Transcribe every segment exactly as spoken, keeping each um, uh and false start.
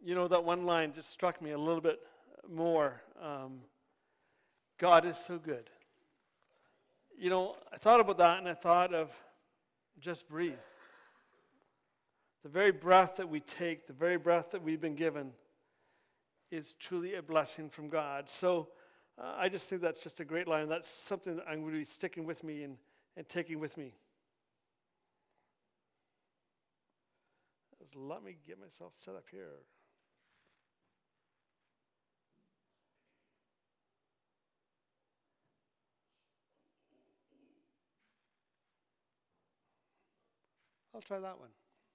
you know, that one line just struck me a little bit more. Um, God is so good. You know, I thought about that and I thought of just breathe. The very breath that we take, the very breath that we've been given is truly a blessing from God. So uh, I just think that's just a great line. That's something that I'm going to be sticking with me and, and taking with me. Just let me get myself set up here. I'll try that one.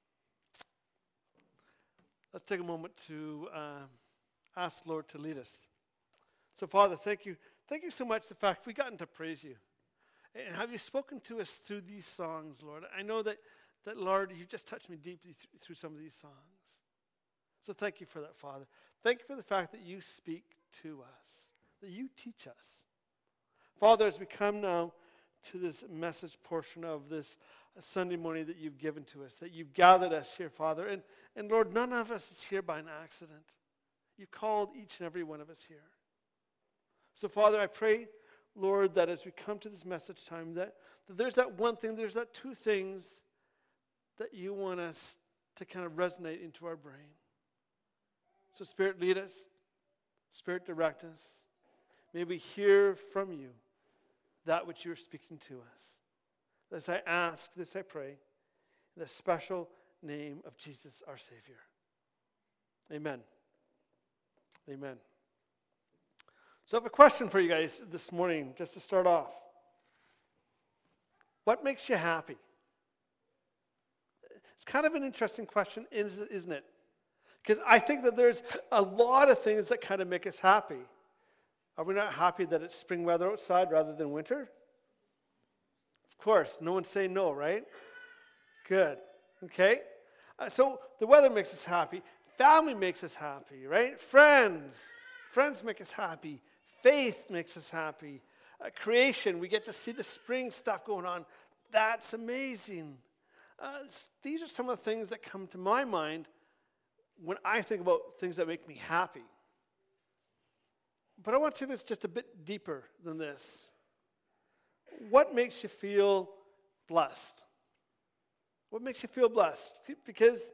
Let's take a moment to uh, ask the Lord to lead us. So, Father, thank you. Thank you so much, the fact we've gotten to praise you. And have you spoken to us through these songs, Lord? I know that, that Lord, you've just touched me deeply th- through some of these songs. So thank you for that, Father. Thank you for the fact that you speak to us, that you teach us. Father, as we come now to this message portion of this Sunday morning that you've given to us, that you've gathered us here, Father. And, and Lord, none of us is here by an accident. You've called each and every one of us here. So, Father, I pray, Lord, that as we come to this message time, that, that there's that one thing, there's that two things that you want us to kind of resonate into our brain. So, Spirit, lead us. Spirit, direct us. May we hear from you that which you're speaking to us. This I ask, this I pray, in the special name of Jesus, our Savior. Amen. Amen. So I have a question for you guys this morning, just to start off. What makes you happy? It's kind of an interesting question, isn't it? Because I think that there's a lot of things that kind of make us happy. Are we not happy that it's spring weather outside rather than winter? Of course, no one's saying no, right? Good. Okay? Uh, so the weather makes us happy. Family makes us happy, right? Friends. Friends make us happy. Faith makes us happy. Uh, creation, we get to see the spring stuff going on. That's amazing. Uh, these are some of the things that come to my mind when I think about things that make me happy. But I want to take this just a bit deeper than this. What makes you feel blessed? What makes you feel blessed? Because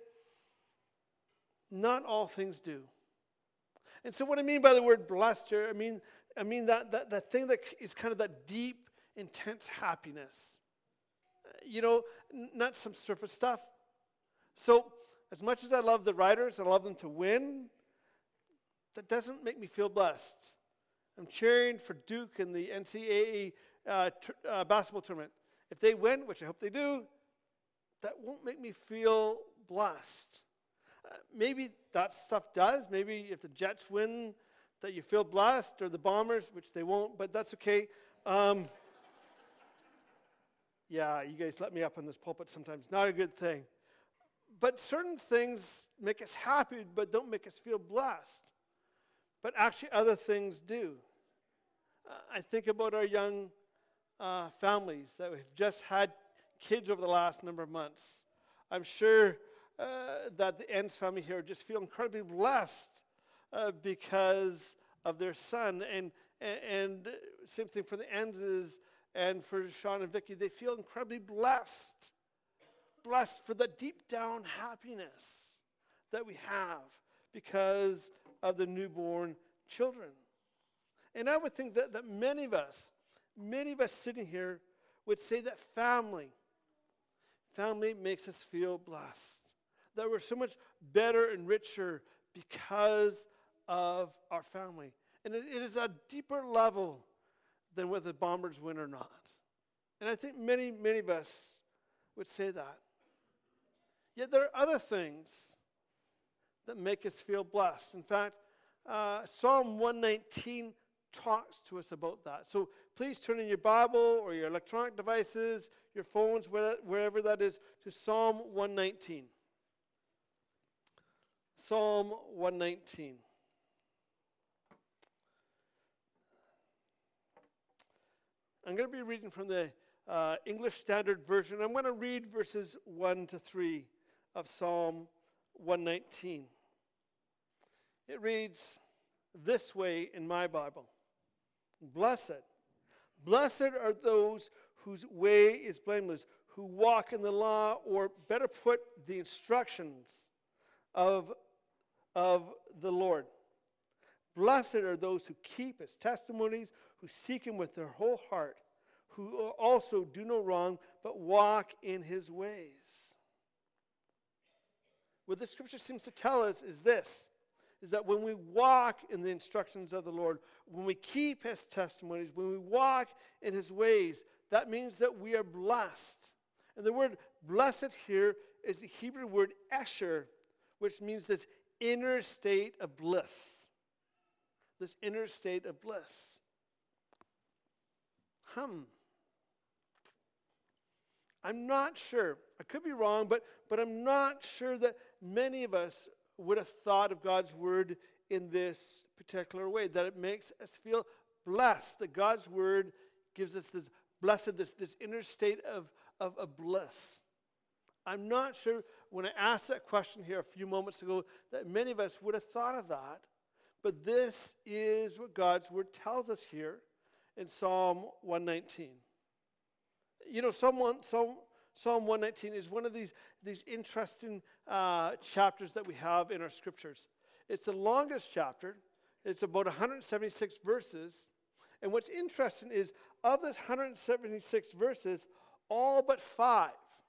not all things do. And so what I mean by the word blessed here, I mean, I mean that, that, that thing that is kind of that deep, intense happiness. You know, n- not some surface stuff. So as much as I love the Riders and I love them to win, that doesn't make me feel blessed. I'm cheering for Duke in the N C double A uh, tr- uh, basketball tournament. If they win, which I hope they do, that won't make me feel blessed. Uh, maybe that stuff does. Maybe if the Jets win, that you feel blessed, or the Bombers, which they won't, but that's okay. Um, yeah, you guys let me up on this pulpit sometimes. Not a good thing. But certain things make us happy, but don't make us feel blessed. But actually other things do. Uh, I think about our young uh, families that have just had kids over the last number of months. I'm sure uh, that the Enns family here just feel incredibly blessed uh, because of their son. And, and, and same thing for the Ennses and for Sean and Vicky. They feel incredibly blessed. Blessed for the deep down happiness that we have because of the newborn children. And I would think that, that many of us, many of us sitting here would say that family, family makes us feel blessed. That we're so much better and richer because of our family. And it, it is a deeper level than whether the Bombers win or not. And I think many, many of us would say that. Yet there are other things that make us feel blessed. In fact, uh, Psalm one nineteen talks to us about that. So please turn in your Bible or your electronic devices, your phones, wherever that is, to Psalm one nineteen. Psalm one nineteen. I'm going to be reading from the uh, English Standard Version. I'm going to read verses one to three of Psalm one nineteen. It reads this way in my Bible. Blessed. Blessed are those whose way is blameless, who walk in the law, or better put, the instructions of, of the Lord. Blessed are those who keep his testimonies, who seek him with their whole heart, who also do no wrong, but walk in his ways. What the scripture seems to tell us is this, is that when we walk in the instructions of the Lord, when we keep his testimonies, when we walk in his ways, that means that we are blessed. And the word blessed here is the Hebrew word esher, which means this inner state of bliss. This inner state of bliss. Hmm. I'm not sure. I could be wrong, but, but I'm not sure that many of us would have thought of God's word in this particular way, that it makes us feel blessed, that God's word gives us this blessed, this, this inner state of, of, of bliss. I'm not sure when I asked that question here a few moments ago that many of us would have thought of that, but this is what God's word tells us here in Psalm one nineteen. You know, Psalm one, Psalm, Psalm one nineteen is one of these, these interesting uh, chapters that we have in our scriptures. It's the longest chapter. It's about one hundred seventy-six verses. And what's interesting is, of this one hundred seventy-six verses, all but five,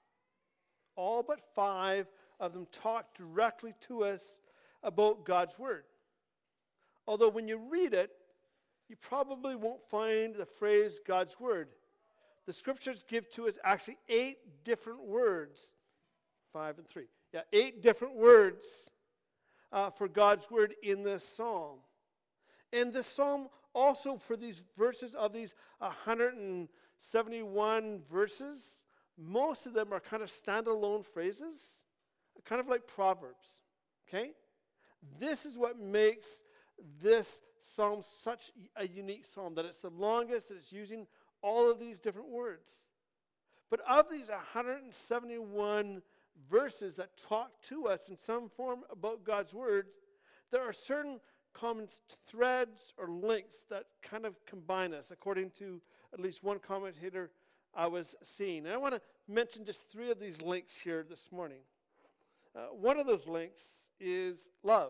all but five of them talk directly to us about God's word. Although when you read it, you probably won't find the phrase God's word. The scriptures give to us actually eight different words. Five and three. Yeah, eight different words uh, for God's word in this psalm. And this psalm also, for these verses of these one hundred seventy-one verses, most of them are kind of standalone phrases, kind of like Proverbs. Okay? This is what makes this psalm such a unique psalm, that it's the longest, that it's using all of these different words. But of these one hundred seventy-one verses that talk to us in some form about God's words, there are certain common threads or links that kind of combine us, according to at least one commentator I was seeing. And I want to mention just three of these links here this morning. Uh, one of those links is love.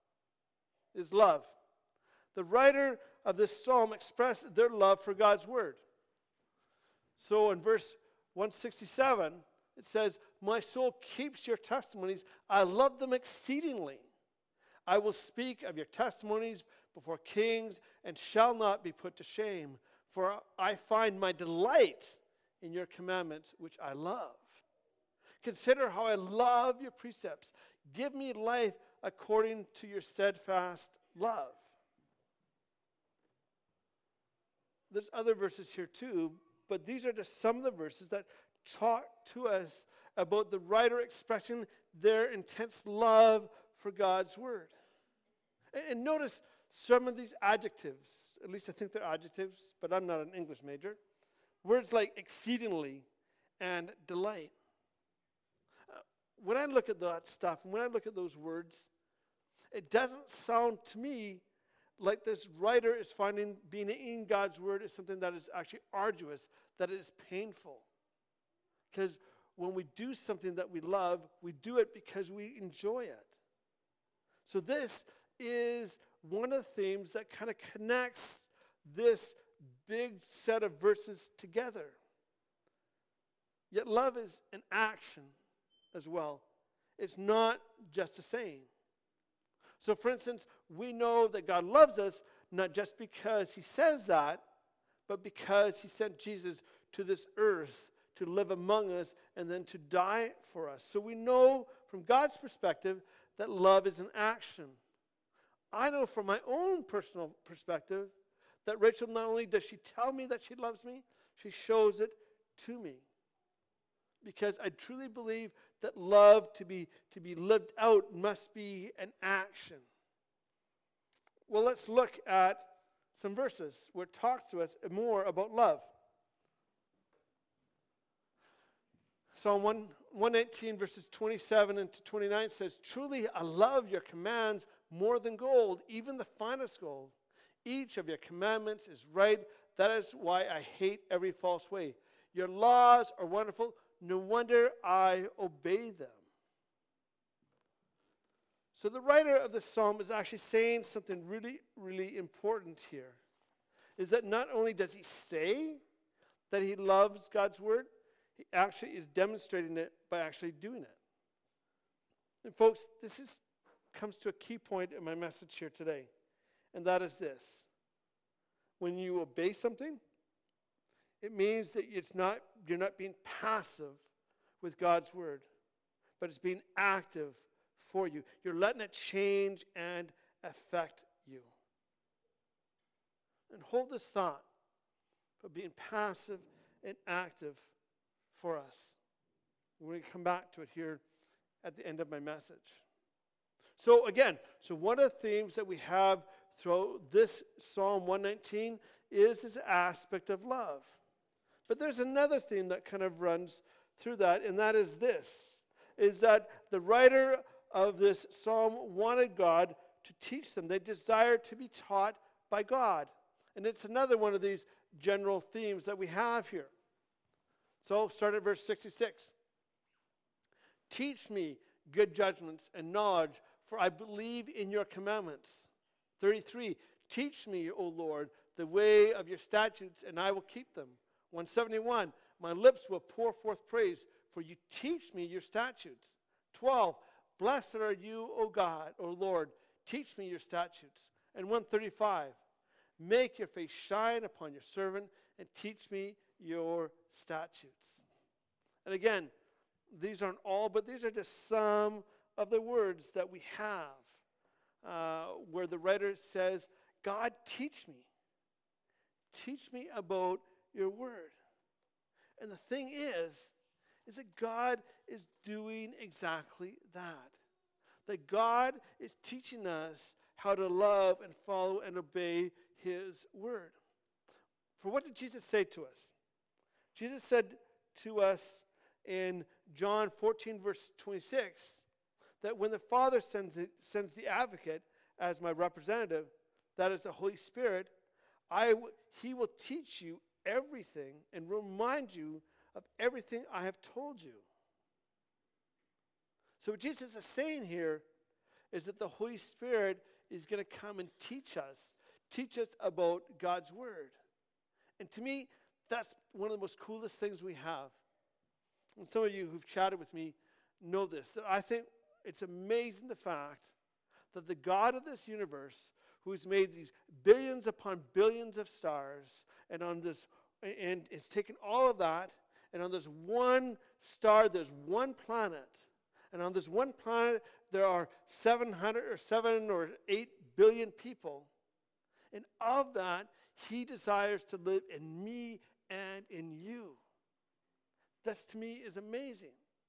Is love. The writer of this psalm expressed their love for God's word. So in verse one sixty-seven, it says, "My soul keeps your testimonies. I love them exceedingly. I will speak of your testimonies before kings and shall not be put to shame. For I find my delight in your commandments, which I love. Consider how I love your precepts. Give me life according to your steadfast love." There's other verses here too, but these are just some of the verses that talk to us about the writer expressing their intense love for God's word. And notice some of these adjectives, at least I think they're adjectives, but I'm not an English major. Words like exceedingly and delight. Uh, when I look at that stuff, and when I look at those words, it doesn't sound to me like this writer is finding being in God's word is something that is actually arduous, that it is painful. Because when we do something that we love, we do it because we enjoy it. So this is one of the themes that kind of connects this big set of verses together. Yet love is an action as well. It's not just a saying. So for instance, we know that God loves us not just because he says that, but because he sent Jesus to this earth to live among us and then to die for us. So we know from God's perspective that love is an action. I know from my own personal perspective that Rachel, not only does she tell me that she loves me, she shows it to me. Because I truly believe that love to be, to be lived out must be an action. Well, let's look at some verses where it talks to us more about love. Psalm one, one eighteen verses twenty-seven and to twenty-nine says, "Truly I love your commands more than gold, even the finest gold. Each of your commandments is right. That is why I hate every false way. Your laws are wonderful. No wonder I obey them. So the writer of the psalm is actually saying something really, really important here. Is that not only does he say that he loves God's word, he actually is demonstrating it by actually doing it. And folks, this is comes to a key point in my message here today, and that is this. When you obey something, it means that it's not you're not being passive with God's word, but it's being active for you. You're letting it change and affect you. And hold this thought of being passive and active for us. We're going to come back to it here at the end of my message. So again, so one of the themes that we have throughout this Psalm one nineteen is this aspect of love. But there's another theme that kind of runs through that, and that is this, is that the writer of this psalm wanted God to teach them. They desired to be taught by God. And it's another one of these general themes that we have here. So start at verse sixty-six. Teach me good judgments and knowledge, for I believe in your commandments. thirty-three. Teach me, O Lord, the way of your statutes, and I will keep them. one seventy-one. My lips will pour forth praise, for you teach me your statutes. twelve. Blessed are you, O God, O Lord. Teach me your statutes. And one thirty-five. Make your face shine upon your servant, and teach me your statutes. And again, these aren't all, but these are just some of the words that we have uh, where the writer says, God, teach me. Teach me about your word. And the thing is, is that God is doing exactly that. That God is teaching us how to love and follow and obey his word. For what did Jesus say to us? Jesus said to us in John fourteen, verse twenty-six, that when the Father sends the, sends the advocate as my representative, that is the Holy Spirit, I w- he will teach you everything and remind you of everything I have told you. So what Jesus is saying here is that the Holy Spirit is going to come and teach us, teach us about God's word. And to me, that's one of the most coolest things we have. And some of you who've chatted with me know this, that I think it's amazing the fact that the God of this universe, who's made these billions upon billions of stars, and on this, and it's taken all of that, and on this one star, there's one planet, and on this one planet, there are seven hundred or seven or eight billion people, and of that, he desires to live in me and in you. That to me is amazing.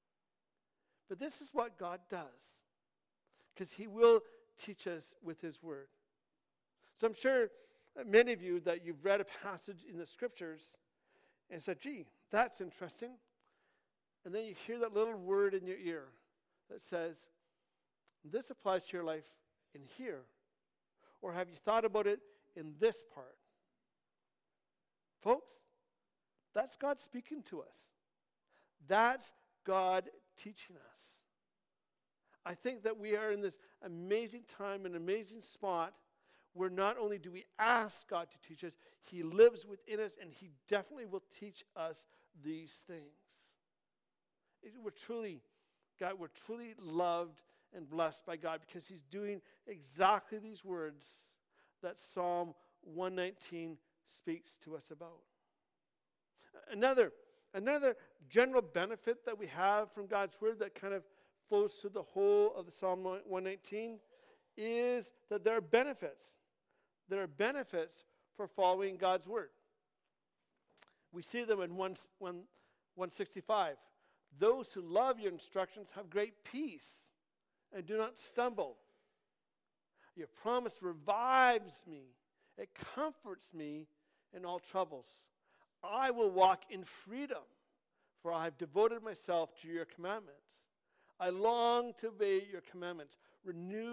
But this is what God does, because he will teach us with his word. So I'm sure many of you that you've read a passage in the scriptures and said, gee, that's interesting. And then you hear that little word in your ear that says, this applies to your life in here. Or have you thought about it in this part? Folks, that's God speaking to us. That's God teaching us. I think that we are in this amazing time, an amazing spot, where not only do we ask God to teach us, he lives within us, and he definitely will teach us these things. It, we're truly, God, we're truly loved and blessed by God, because he's doing exactly these words that Psalm one nineteen speaks to us about. Another, another general benefit that we have from God's word that kind of flows through the whole of the Psalm one nineteen is that there are benefits. There are benefits for following God's word. We see them in one sixty-five. Those who love your instructions have great peace and do not stumble. Your promise revives me. It comforts me in all troubles. I will walk in freedom, for I have devoted myself to your commandments. I long to obey your commandments. Renew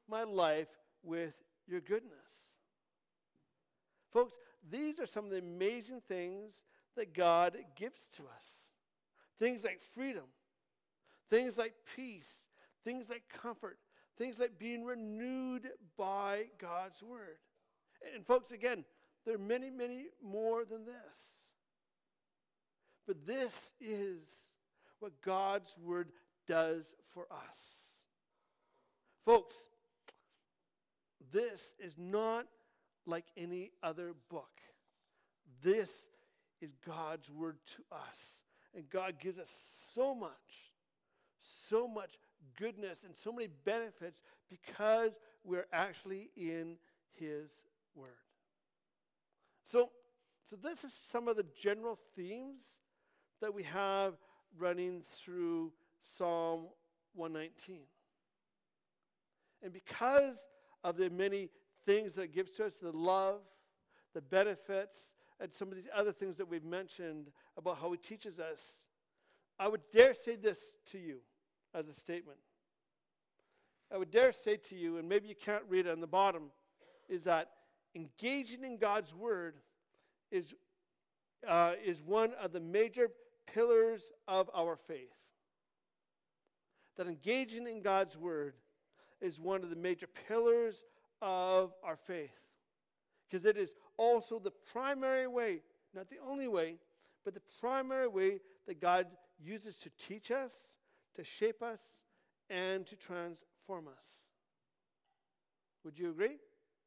my life with your goodness. Folks, these are some of the amazing things that God gives to us. Things like freedom, things like peace, things like comfort, things like being renewed by God's word. And folks, again, there are many, many more than this. But this is what God's word does for us. Folks, this is not like any other book. This is God's word to us. And God gives us so much, so much goodness and so many benefits because we're actually in his word. So, so this is some of the general themes that we have running through Psalm one nineteen. And because of the many things that it gives to us, the love, the benefits, and some of these other things that we've mentioned about how he teaches us, I would dare say this to you as a statement. I would dare say to you, and maybe you can't read it on the bottom, is that engaging in God's word is, uh, is one of the major pillars of our faith. That engaging in God's word is one of the major pillars of our faith. Because it is also the primary way, not the only way, but the primary way that God uses to teach us, to shape us, and to transform us. Would you agree?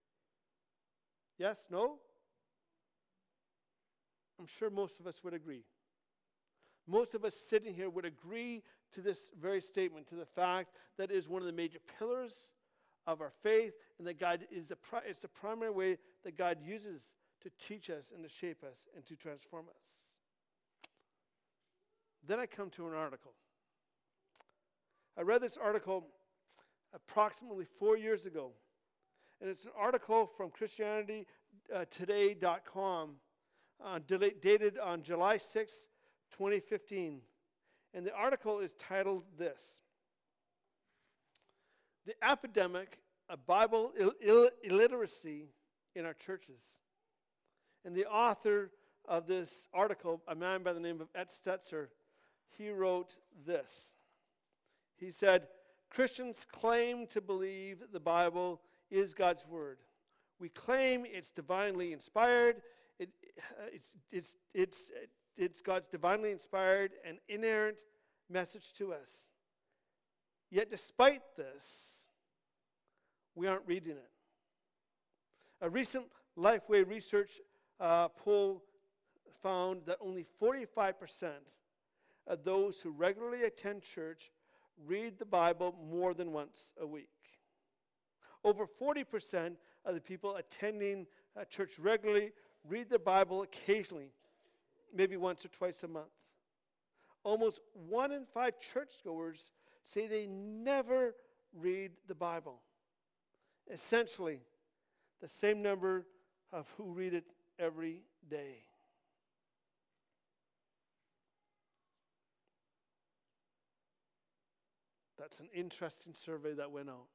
Yes? No? I'm sure most of us would agree. Most of us sitting here would agree to this very statement, to the fact that it is one of the major pillars of our faith, and that God is the pri- it's the primary way that God uses to teach us and to shape us and to transform us. Then I come to an article. I read this article approximately four years ago, and it's an article from Christianity Today dot com, uh, dated on July sixth, twenty fifteen. And the article is titled this: The Epidemic of Bible Ill- Ill- Illiteracy in Our Churches. And the author of this article, a man by the name of Ed Stetzer, he wrote this. He said, Christians claim to believe the Bible is God's word. We claim it's divinely inspired. It, uh, it's, it's, it's, it's God's divinely inspired and inerrant message to us. Yet despite this, we aren't reading it. A recent Lifeway research uh, poll found that only forty-five percent of those who regularly attend church read the Bible more than once a week. Over forty percent of the people attending uh, church regularly read the Bible occasionally, maybe once or twice a month. Almost one in five churchgoers say they never read the Bible. Essentially, the same number of who read it every day. That's an interesting survey that went out.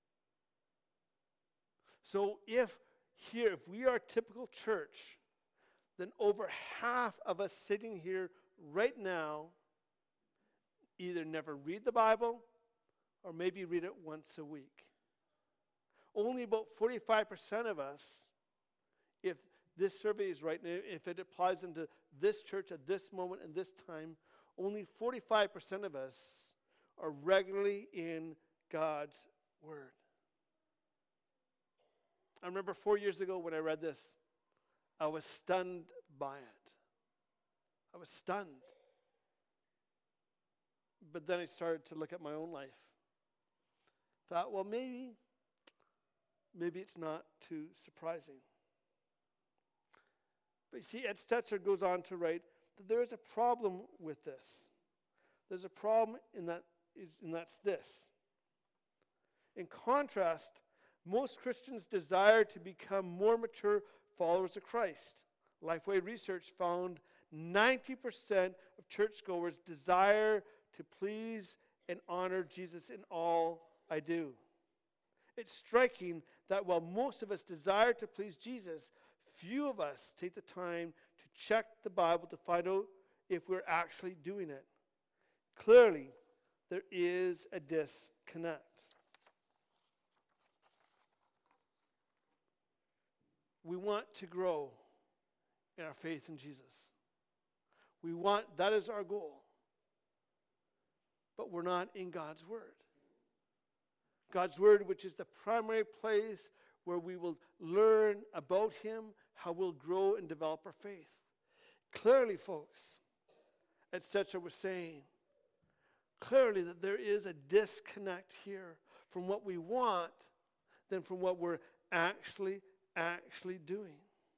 So if here, if we are a typical church, then over half of us sitting here right now either never read the Bible or maybe read it once a week. Only about forty-five percent of us, if this survey is right, and if it applies into this church at this moment and this time, only forty-five percent of us are regularly in God's word. I remember four years ago when I read this, I was stunned by it. I was stunned. But then I started to look at my own life. Thought, well, maybe, maybe it's not too surprising. But you see, Ed Stetzer goes on to write that there is a problem with this. There's a problem in that, is, and that's this. In contrast, most Christians desire to become more mature followers of Christ. Lifeway research found ninety percent of churchgoers desire to please and honor Jesus in all I do. It's striking that while most of us desire to please Jesus, few of us take the time to check the Bible to find out if we're actually doing it. Clearly, there is a disconnect. We want to grow in our faith in Jesus. We want, that is our goal. But we're not in God's Word. God's Word, which is the primary place where we will learn about Him, how we'll grow and develop our faith. Clearly, folks, et cetera was saying, clearly that there is a disconnect here from what we want than from what we're actually, actually doing.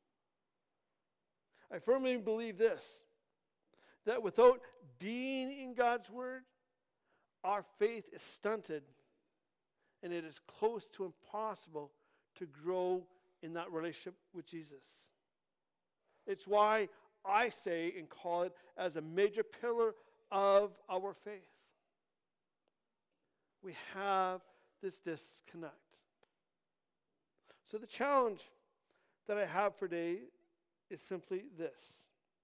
I firmly believe this, that without being in God's Word, our faith is stunted, and it is close to impossible to grow in that relationship with Jesus. It's why I say and call it as a major pillar of our faith. We have this disconnect. So the challenge that I have for today is simply this: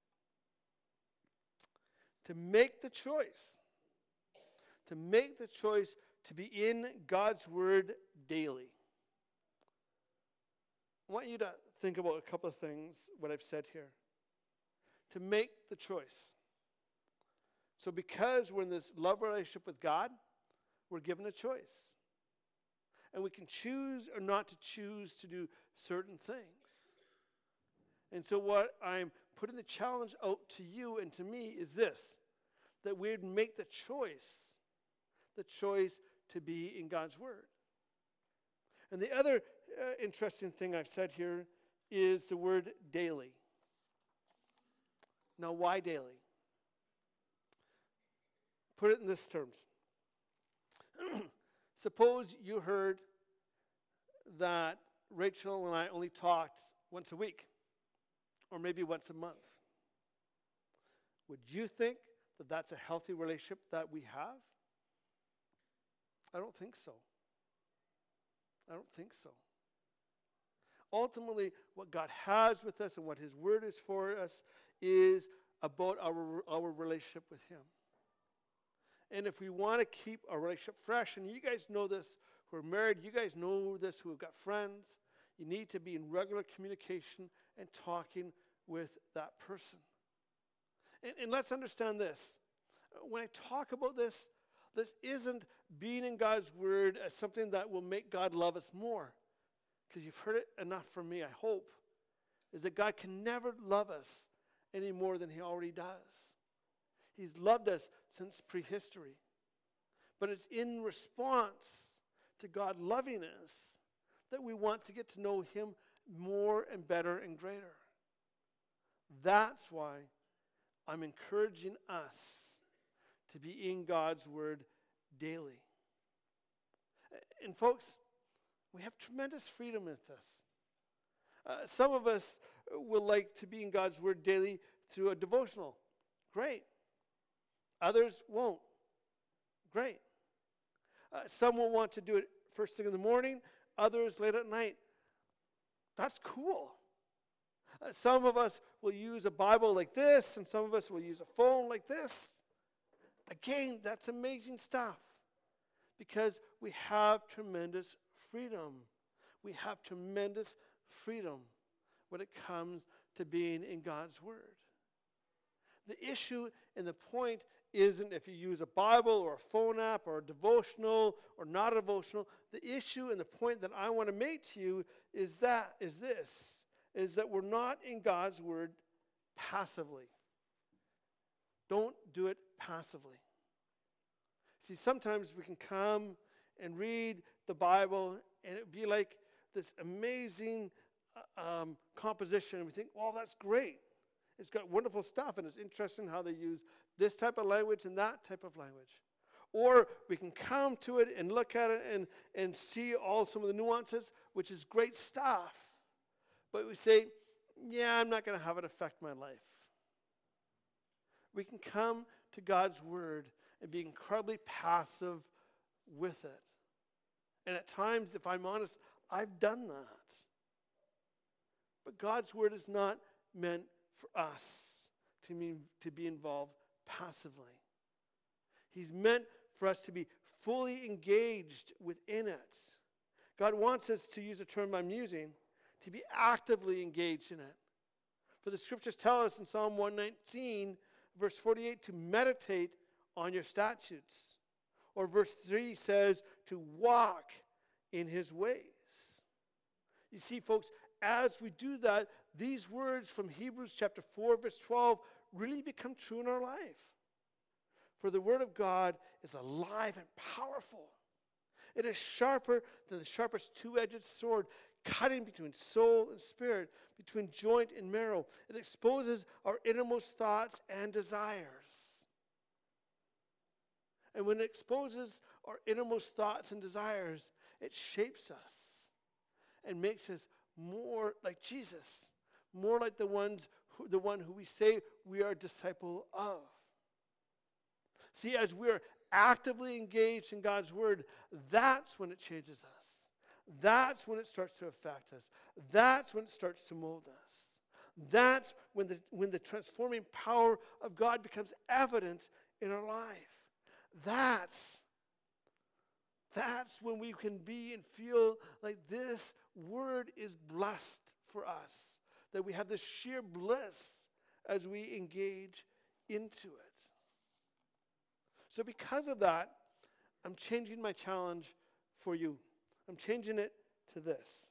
to make the choice, to make the choice to be in God's Word daily. I want you to think about a couple of things, what I've said here. To make the choice. So because we're in this love relationship with God, we're given a choice. And we can choose or not to choose to do certain things. And so what I'm putting the challenge out to you and to me is this, that we'd make the choice, the choice to be in God's Word. And the other uh, interesting thing I've said here is the word daily. Now, why daily? Put it in this terms. Suppose you heard that Rachel and I only talked once a week, or maybe once a month. Would you think that that's a healthy relationship that we have? I don't think so. I don't think so. Ultimately, what God has with us and what His Word is for us is about our, our relationship with Him. And if we want to keep our relationship fresh, and you guys know this who are married, you guys know this who have got friends, you need to be in regular communication and talking with that person. And, and let's understand this. When I talk about this, this isn't being in God's Word as something that will make God love us more. Because you've heard it enough from me, I hope, is that God can never love us any more than He already does. He's loved us since prehistory. But it's in response to God loving us that we want to get to know Him more and better and greater. That's why I'm encouraging us to be in God's Word daily. And folks, we have tremendous freedom with this. Uh, some of us will like to be in God's Word daily through a devotional. Great. Others won't. Great. Uh, some will want to do it first thing in the morning, others late at night. That's cool. Uh, some of us will use a Bible like this, and some of us will use a phone like this. Again, that's amazing stuff because we have tremendous freedom. We have tremendous freedom when it comes to being in God's Word. The issue and the point isn't if you use a Bible or a phone app or a devotional or not a devotional. The issue and the point that I want to make to you is that, is this, is that we're not in God's Word passively. Don't do it passively. See, sometimes we can come and read the Bible and it would be like this amazing um, composition. And we think, well, that's great. It's got wonderful stuff, and it's interesting how they use this type of language and that type of language. Or we can come to it and look at it and, and see all some of the nuances, which is great stuff. But we say, yeah, I'm not going to have it affect my life. We can come to God's Word and be incredibly passive with it And at times, if I'm honest, I've done that. But God's word is not meant for us to, mean, to be involved passively. He's meant for us to be fully engaged within it. God wants us, to use a term I'm using, to be actively engaged in it. For the scriptures tell us in Psalm one nineteen, verse forty-eight, to meditate on your statutes. Or verse three says to walk in his ways. You see, folks, as we do that, these words from Hebrews chapter four, verse twelve, really become true in our life. For the word of God is alive and powerful. It is sharper than the sharpest two-edged sword, cutting between soul and spirit, between joint and marrow. It exposes our innermost thoughts and desires. And when it exposes our innermost thoughts and desires, it shapes us and makes us more like Jesus, more like the ones who, the one who we say we are a disciple of. See, as we're actively engaged in God's word, that's when it changes us. That's when it starts to affect us. That's when it starts to mold us. That's when the, when the transforming power of God becomes evident in our life. That's, that's when we can be and feel like this word is blessed for us, that we have this sheer bliss as we engage into it. So because of that, I'm changing my challenge for you. I'm changing it to this.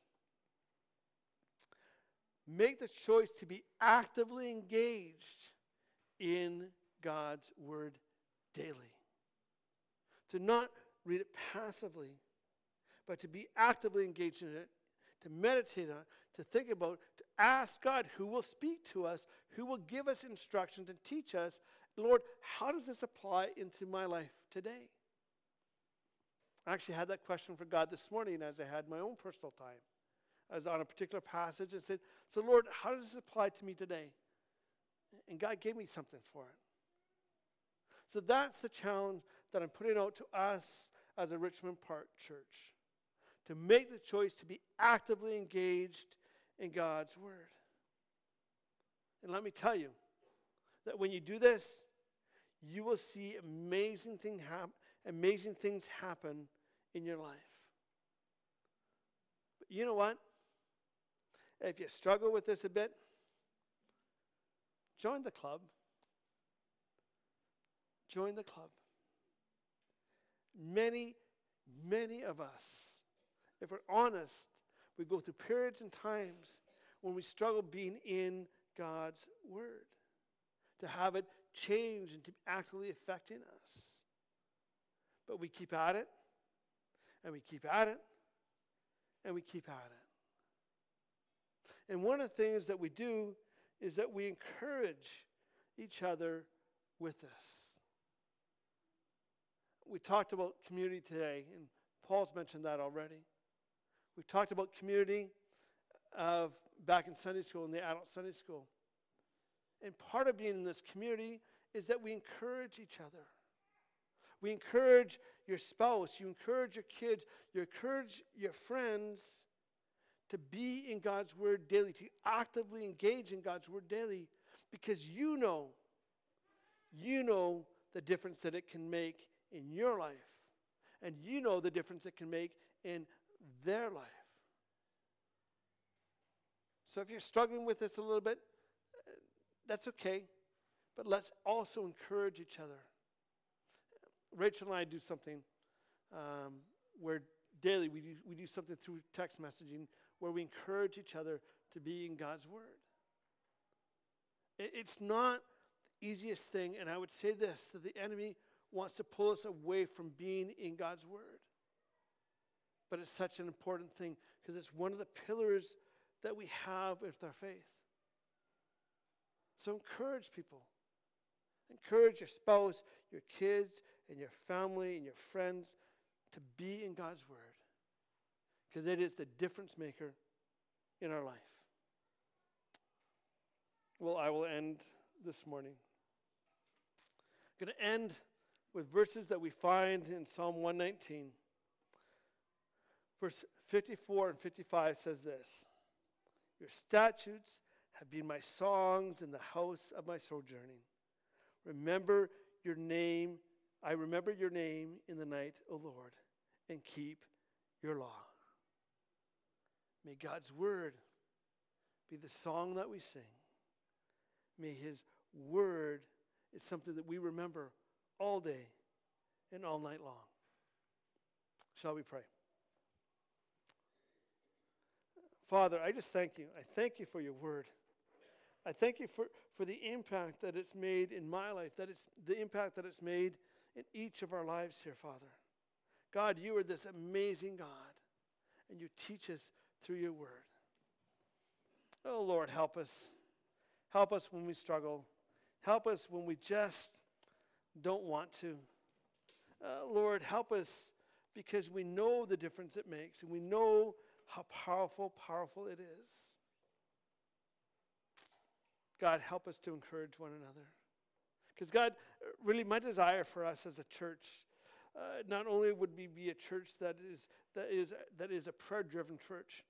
Make the choice to be actively engaged in God's word daily. To not read it passively, but to be actively engaged in it, to meditate on it, to think about, to ask God who will speak to us, who will give us instructions and teach us, Lord, how does this apply into my life today? I actually had that question for God this morning as I had my own personal time. I was on a particular passage and said, so Lord, how does this apply to me today? And God gave me something for it. So that's the challenge that I'm putting out to us as a Richmond Park church, to make the choice to be actively engaged in God's word. And let me tell you that when you do this, you will see amazing thing hap- amazing things happen in your life. But you know what? If you struggle with this a bit, join the club. Join the club. Many, many of us, if we're honest, we go through periods and times when we struggle being in God's word, to have it change and to be actively affecting us. But we keep at it, and we keep at it, and we keep at it. And one of the things that we do is that we encourage each other with this. We talked about community today, and Paul's mentioned that already. We talked about community of back in Sunday school, in the adult Sunday school. And part of being in this community is that we encourage each other. We encourage your spouse, you encourage your kids, you encourage your friends to be in God's word daily, to actively engage in God's word daily, because you know, you know the difference that it can make in your life, and you know the difference it can make in their life. So if you're struggling with this a little bit, that's okay, but let's also encourage each other. Rachel and I do something um, where daily we do, we do something through text messaging where we encourage each other to be in God's word. It, it's not the easiest thing, and I would say this, that the enemy wants to pull us away from being in God's word. But it's such an important thing because it's one of the pillars that we have with our faith. So encourage people. Encourage your spouse, your kids, and your family, and your friends to be in God's word, because it is the difference maker in our life. Well, I will end this morning. I'm going to end with verses that we find in Psalm one nineteen. Verse fifty-four and fifty-five says this: Your statutes have been my songs in the house of my sojourning. Remember your name, I remember your name in the night, O Lord, and keep your law. May God's word be the song that we sing. May his word is something that we remember all day and all night long. Shall we pray? Father, I just thank you. I thank you for your word. I thank you for, for the impact that it's made in my life, that it's the impact that it's made in each of our lives here, Father. God, you are this amazing God, and you teach us through your word. Oh, Lord, help us. Help us when we struggle. Help us when we just don't want to. Uh, Lord, help us because we know the difference it makes, and we know how powerful, powerful it is. God, help us to encourage one another. Because God, really my desire for us as a church, uh, not only would we be a church that is that is that is a prayer-driven church,